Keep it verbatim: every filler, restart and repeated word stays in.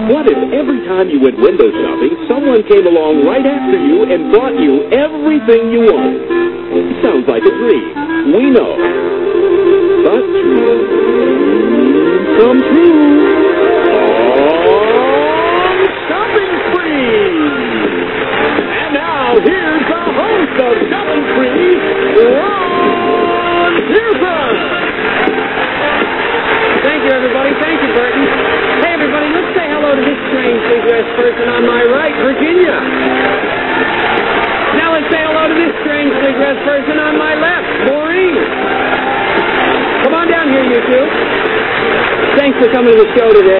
What if every time you went window shopping, someone came along right after you and brought you everything you wanted? Sounds like a dream. We know. But dreams come true. On Shopping Spree! And now, here's the host of Shopping Spree, Ron Pearson! Thank you, everybody. Thank you, Burton. Hey, everybody, let's say hello to this strangely dressed person on my right, Virginia. Now let's say hello to this strangely dressed person on my left, Maureen. Come on down here, you two. Thanks for coming to the show today.